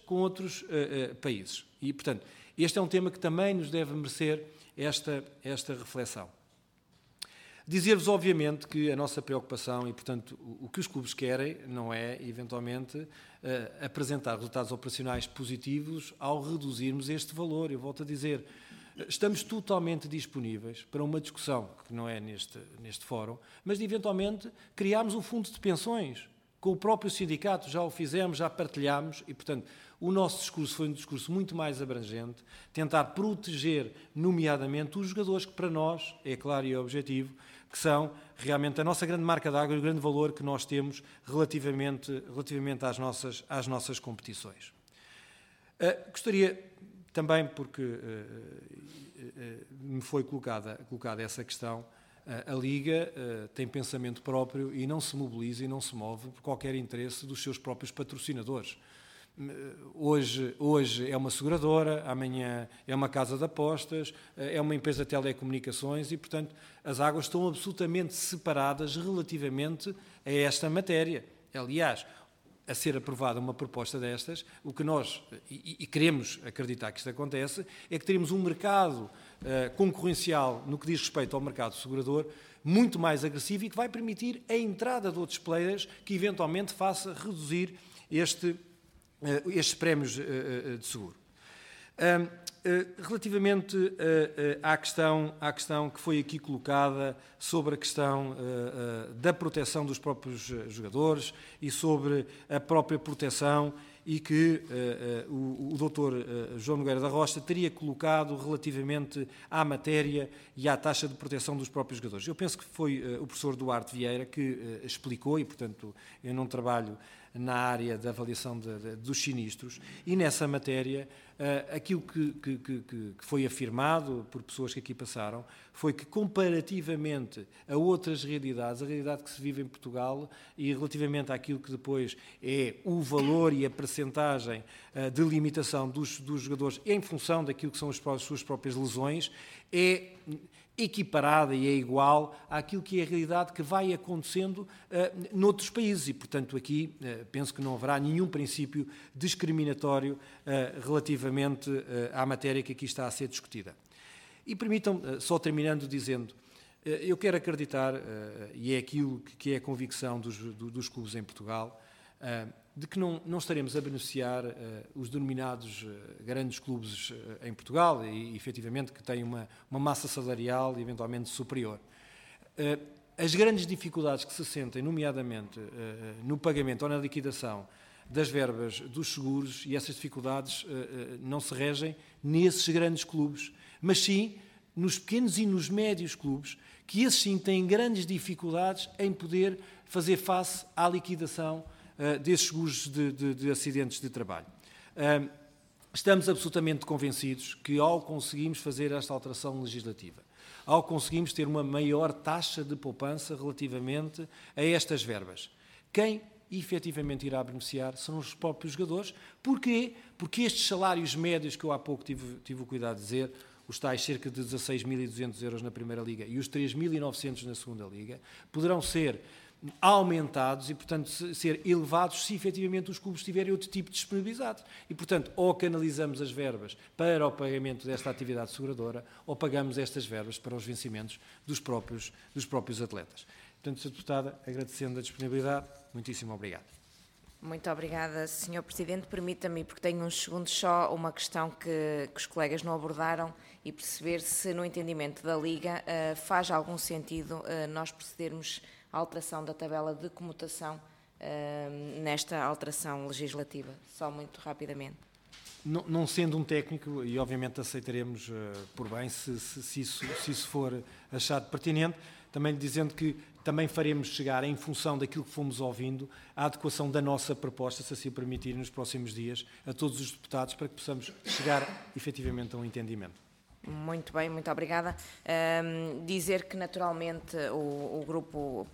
países. E, portanto, este é um tema que também nos deve merecer esta reflexão. Dizer-vos, obviamente, que a nossa preocupação e, portanto, o que os clubes querem não é, eventualmente, apresentar resultados operacionais positivos ao reduzirmos este valor. Eu volto a dizer, estamos totalmente disponíveis para uma discussão, que não é neste fórum, mas de, eventualmente, criarmos um fundo de pensões. Com o próprio sindicato já o fizemos, já partilhámos e, portanto, o nosso discurso foi um discurso muito mais abrangente, tentar proteger, nomeadamente, os jogadores que para nós, é claro e é objetivo, que são realmente a nossa grande marca d'água e o grande valor que nós temos relativamente às nossas competições. Gostaria também, porque me foi colocada essa questão, a Liga tem pensamento próprio e não se mobiliza e não se move por qualquer interesse dos seus próprios patrocinadores. Hoje é uma seguradora, amanhã é uma casa de apostas, é uma empresa de telecomunicações e, portanto, as águas estão absolutamente separadas relativamente a esta matéria. Aliás, a ser aprovada uma proposta destas, o que nós, e queremos acreditar que isto acontece, é que teremos um mercado concorrencial no que diz respeito ao mercado segurador muito mais agressivo e que vai permitir a entrada de outros players que eventualmente faça reduzir estes prémios de seguro. Relativamente à questão que foi aqui colocada sobre a questão da proteção dos próprios jogadores e sobre a própria proteção e que o Dr. João Nogueira da Rocha teria colocado relativamente à matéria e à taxa de proteção dos próprios jogadores. Eu penso que foi o professor Duarte Vieira que explicou, e portanto eu não trabalho na área da avaliação dos sinistros, e nessa matéria aquilo que foi afirmado por pessoas que aqui passaram foi que, comparativamente a outras realidades, a realidade que se vive em Portugal e relativamente àquilo que depois é o valor e a percentagem de limitação dos jogadores em função daquilo que são as suas próprias lesões, é equiparada e é igual àquilo que é a realidade que vai acontecendo noutros países e, portanto, aqui penso que não haverá nenhum princípio discriminatório relativamente à matéria que aqui está a ser discutida. E permitam-me, só terminando dizendo, eu quero acreditar, e é aquilo que é a convicção dos clubes em Portugal, de que não estaremos a beneficiar os denominados grandes clubes em Portugal e, efetivamente, que têm uma massa salarial eventualmente superior. As grandes dificuldades que se sentem, nomeadamente no pagamento ou na liquidação das verbas dos seguros, e essas dificuldades não se regem nesses grandes clubes, mas sim nos pequenos e nos médios clubes, que esses sim têm grandes dificuldades em poder fazer face à liquidação desses seguros de acidentes de trabalho. Estamos absolutamente convencidos que, ao conseguirmos fazer esta alteração legislativa, ao conseguirmos ter uma maior taxa de poupança relativamente a estas verbas, quem efetivamente irá beneficiar são os próprios jogadores. Porquê? Porque estes salários médios que eu há pouco tive o cuidado de dizer, os tais cerca de 16.200 euros na Primeira Liga e os 3.900 na Segunda Liga, poderão ser aumentados e, portanto, ser elevados se efetivamente os clubes tiverem outro tipo de disponibilidade. E, portanto, ou canalizamos as verbas para o pagamento desta atividade seguradora, ou pagamos estas verbas para os vencimentos dos próprios atletas. Portanto, Sra. Deputada, agradecendo a disponibilidade, muitíssimo obrigado. Muito obrigada, Sr. Presidente. Permita-me, porque tenho uns segundos só, uma questão que os colegas não abordaram e perceber se, no entendimento da Liga, faz algum sentido nós procedermos à alteração da tabela de comutação nesta alteração legislativa. Só muito rapidamente. Não sendo um técnico, e obviamente aceitaremos por bem se isso for achado pertinente, também lhe dizendo que também faremos chegar, em função daquilo que fomos ouvindo, a adequação da nossa proposta, se assim o permitir, nos próximos dias, a todos os deputados, para que possamos chegar efetivamente a um entendimento. Muito bem, muito obrigada. Dizer que, naturalmente, o grupo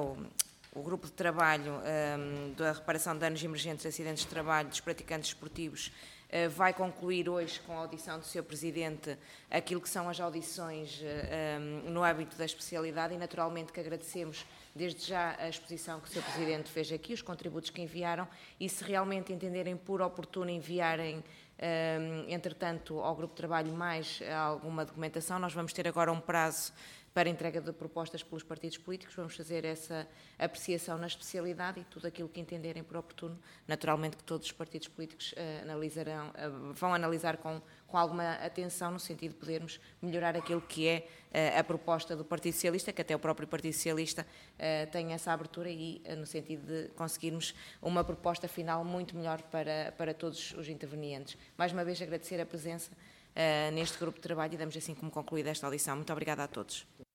de trabalho da reparação de danos emergentes e acidentes de trabalho dos praticantes esportivos vai concluir hoje, com a audição do Sr. Presidente, aquilo que são as audições no âmbito da especialidade e, naturalmente, que agradecemos desde já a exposição que o Sr. Presidente fez aqui, os contributos que enviaram, e se realmente entenderem por oportuno enviarem, entretanto, ao Grupo de Trabalho mais alguma documentação, nós vamos ter agora um prazo para entrega de propostas pelos partidos políticos, vamos fazer essa apreciação na especialidade e tudo aquilo que entenderem por oportuno, naturalmente que todos os partidos políticos vão analisar com alguma atenção, no sentido de podermos melhorar aquilo que é a proposta do Partido Socialista, que até o próprio Partido Socialista tem essa abertura e no sentido de conseguirmos uma proposta final muito melhor para todos os intervenientes. Mais uma vez agradecer a presença neste grupo de trabalho e damos assim como concluída esta audição. Muito obrigada a todos.